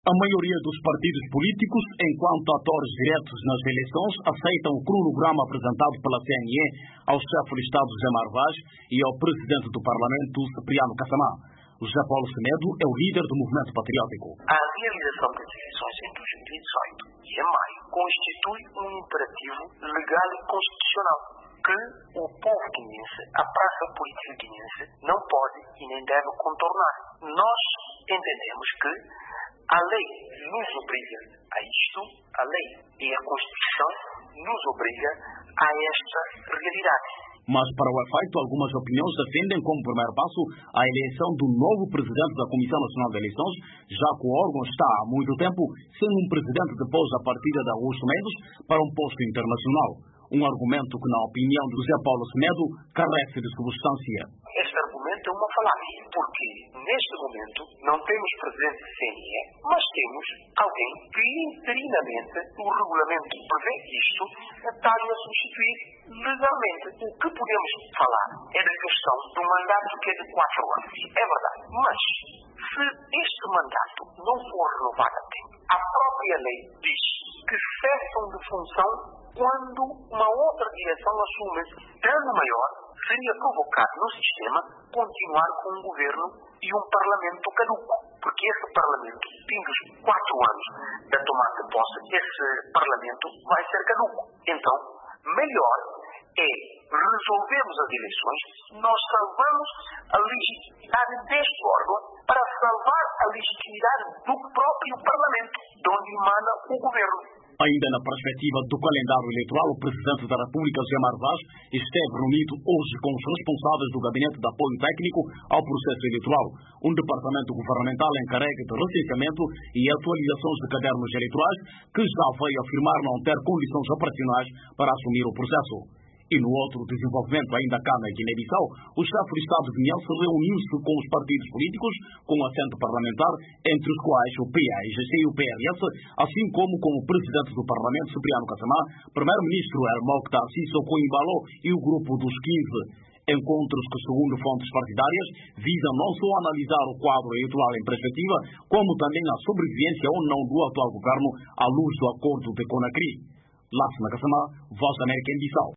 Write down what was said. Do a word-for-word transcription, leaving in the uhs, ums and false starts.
A maioria dos partidos políticos, enquanto atores diretos nas eleições, aceitam o cronograma apresentado pela C N E ao chefe de Estado José Mário Vaz e ao presidente do Parlamento Cipriano Cassamá. José Paulo Semedo é o líder do movimento patriótico. A realização das eleições em dois mil e dezoito e em maio constitui um imperativo legal e constitucional que o povo guineense, a praça política guineense, não pode e nem deve contornar. Nós entendemos que a lei nos obriga a isto, a lei e a Constituição nos obriga a esta realidade. Mas, para o efeito, algumas opiniões defendem como primeiro passo a eleição do novo presidente da Comissão Nacional de Eleições, já que o órgão está há muito tempo sem um presidente depois da partida de Augusto Mendes para um posto internacional. Um argumento que, na opinião de José Paulo Semedo, carece de substância. Este argumento é uma falácia, porque neste momento não temos presidente de C N E, mas temos alguém que interinamente o regulamento prevê isto, está a substituir legalmente. O que podemos falar é da questão do mandato que é de quatro anos. É verdade, mas se este mandato não for renovado a tempo, a própria lei diz que cessam de função quando uma outra direção assume dano maior, seria provocado no sistema continuar com um governo e um parlamento caduco. Porque esse parlamento, vindos quatro anos da tomada de posse, esse parlamento vai ser caduco. Então, melhor é resolvermos as eleições, nós salvamos a legitimidade deste órgão para salvar a legitimidade do próprio parlamento, de onde emana o governo. Ainda na perspectiva do calendário eleitoral, o presidente da República, José Mário Vaz, esteve reunido hoje com os responsáveis do Gabinete de Apoio Técnico ao processo eleitoral, um departamento governamental encarregue de recenseamento e atualizações de cadernos eleitorais, que já veio afirmar não ter condições operacionais para assumir o processo. E no outro desenvolvimento, ainda cá na Guiné-Bissau, o chefe de Estado guineense reuniu-se com os partidos políticos com assento parlamentar, entre os quais o P A, I G C e o P R S, assim como com o presidente do Parlamento, Cipriano Cassamá, primeiro-ministro El Mokhtar Sissoko Embalo e o grupo dos quinze. Encontros que, segundo fontes partidárias, visam não só analisar o quadro eleitoral em perspectiva, como também a sobrevivência ou não do atual governo à luz do acordo de Conakry. Lássima Cassamá, Voz da América em Bissau.